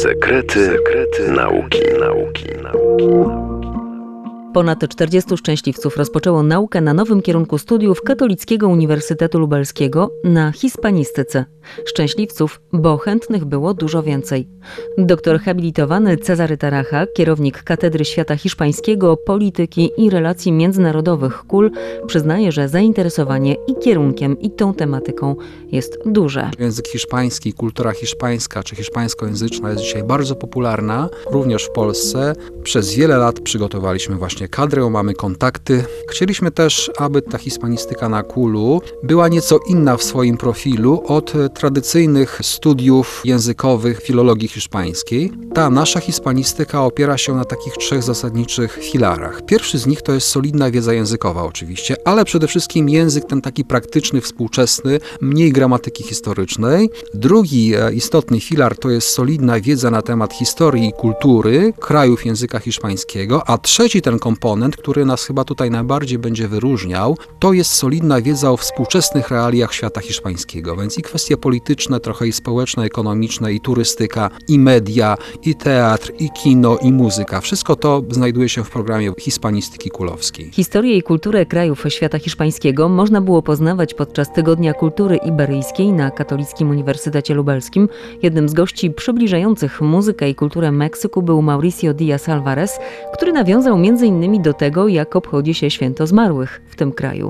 Sekrety nauki. Ponad 40 szczęśliwców rozpoczęło naukę na nowym kierunku studiów Katolickiego Uniwersytetu Lubelskiego na hiszpanistyce. Szczęśliwców, bo chętnych było dużo więcej. Doktor habilitowany Cezary Taracha, kierownik Katedry Świata Hiszpańskiego, Polityki i Relacji Międzynarodowych KUL, przyznaje, że zainteresowanie i kierunkiem, i tą tematyką jest duże. Język hiszpański, kultura hiszpańska czy hiszpańskojęzyczna jest dzisiaj bardzo popularna, również w Polsce. Przez wiele lat przygotowaliśmy właśnie kadrę, mamy kontakty. Chcieliśmy też, aby ta hiszpanistyka na KUL-u była nieco inna w swoim profilu od tradycyjnych studiów językowych filologii hiszpańskiej. Ta nasza hiszpanistyka opiera się na takich trzech zasadniczych filarach. Pierwszy z nich to jest solidna wiedza językowa oczywiście, ale przede wszystkim język ten taki praktyczny, współczesny, mniej gramatyki historycznej. Drugi istotny filar to jest solidna wiedza na temat historii i kultury krajów języka hiszpańskiego, a trzeci ten komponent, który nas chyba tutaj najbardziej będzie wyróżniał, to jest solidna wiedza o współczesnych realiach świata hiszpańskiego, więc i kwestie polityczne, trochę i społeczne, ekonomiczne, i turystyka, i media, i teatr, i kino, i muzyka. Wszystko to znajduje się w programie hiszpanistyki kulowskiej. Historię i kulturę krajów świata hiszpańskiego można było poznawać podczas Tygodnia Kultury Iberyjskiej na Katolickim Uniwersytecie Lubelskim. Jednym z gości przybliżających muzykę i kulturę Meksyku był Mauricio Díaz Alvarez, który nawiązał m.in. do tego, jak obchodzi się Święto Zmarłych w tym kraju.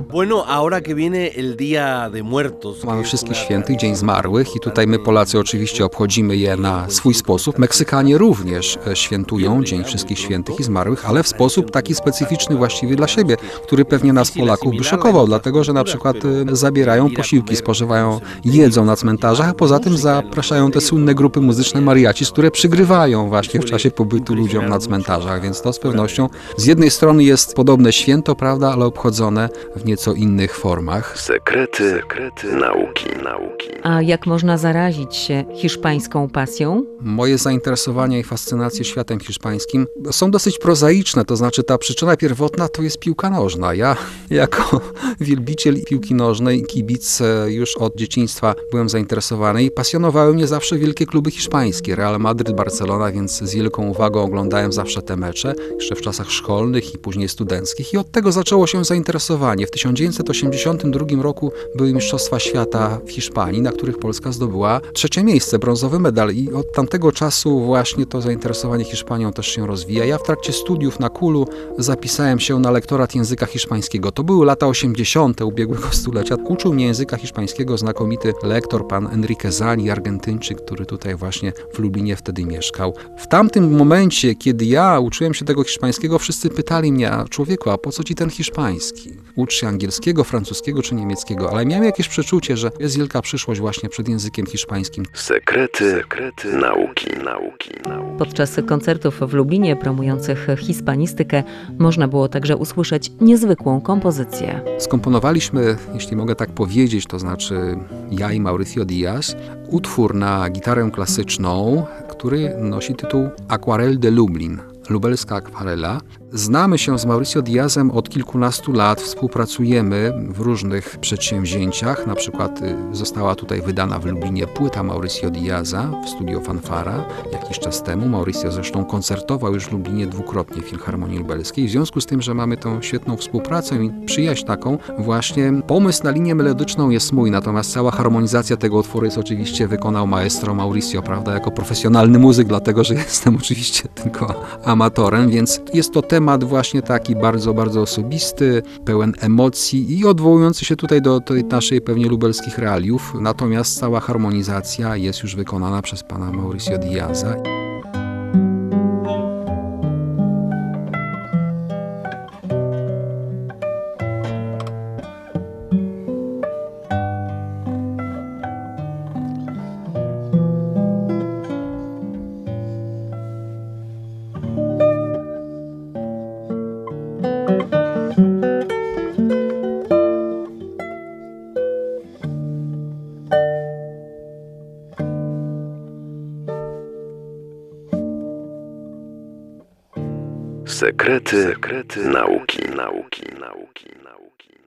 Mamy Wszystkich Świętych, Dzień Zmarłych i tutaj my Polacy oczywiście obchodzimy je na swój sposób. Meksykanie również świętują Dzień Wszystkich Świętych i Zmarłych, ale w sposób taki specyficzny właściwie dla siebie, który pewnie nas Polaków by szokował, dlatego że na przykład zabierają posiłki, spożywają, jedzą na cmentarzach, a poza tym zapraszają te słynne grupy muzyczne mariachis, które przygrywają właśnie w czasie pobytu ludziom na cmentarzach, więc to z pewnością z jednej strony jest podobne święto, prawda, ale obchodzone w nieco innych formach. Sekrety nauki. A jak można zarazić się hiszpańską pasją? Moje zainteresowania i fascynacje światem hiszpańskim są dosyć prozaiczne, to znaczy ta przyczyna pierwotna to jest piłka nożna. Ja jako wielbiciel piłki nożnej, kibic już od dzieciństwa byłem zainteresowany i pasjonowały mnie zawsze wielkie kluby hiszpańskie, Real Madryt, Barcelona, więc z wielką uwagą oglądałem zawsze te mecze, jeszcze w czasach szkolnych i później studenckich i od tego zaczęło się zainteresowanie. W 1982 roku były Mistrzostwa Świata w Hiszpanii, na których Polska zdobyła 3. miejsce, brązowy medal i od tamtego czasu właśnie to zainteresowanie Hiszpanią też się rozwija. Ja w trakcie studiów na KUL-u zapisałem się na lektorat języka hiszpańskiego. To były lata 80. ubiegłego stulecia. Uczył mnie języka hiszpańskiego znakomity lektor, pan Enrique Zani, Argentyńczyk, który tutaj właśnie w Lublinie wtedy mieszkał. W tamtym momencie, kiedy ja uczyłem się tego hiszpańskiego, wszyscy pytali mnie, a człowieku, a po co ci ten hiszpański? Ucz się angielskiego, francuskiego czy niemieckiego, ale miałem jakieś przeczucie, że jest wielka przyszłość właśnie przed językiem hiszpańskim. Sekrety nauki. Podczas koncertów w Lublinie promujących hiszpanistykę można było także usłyszeć niezwykłą kompozycję. Skomponowaliśmy, jeśli mogę tak powiedzieć, to znaczy ja i Mauricio Díaz, utwór na gitarę klasyczną, który nosi tytuł Aquarel de Lublin. Lubelska akwarela. Znamy się z Mauricio Díazem od kilkunastu lat, współpracujemy w różnych przedsięwzięciach. Na przykład została tutaj wydana w Lublinie płyta Mauricio Díaza w Studio Fanfara jakiś czas temu. Mauricio zresztą koncertował już w Lublinie dwukrotnie w Filharmonii Lubelskiej. W związku z tym, że mamy tą świetną współpracę i przyjaźń taką, właśnie pomysł na linię melodyczną jest mój, natomiast cała harmonizacja tego utworu jest oczywiście wykonał maestro Mauricio, prawda, jako profesjonalny muzyk, dlatego że jestem oczywiście tylko amatorem, więc jest to temat właśnie taki bardzo, bardzo osobisty, pełen emocji i odwołujący się tutaj do tej naszej pewnie lubelskich realiów, natomiast cała harmonizacja jest już wykonana przez pana Mauricio Díaza. Sekrety nauki.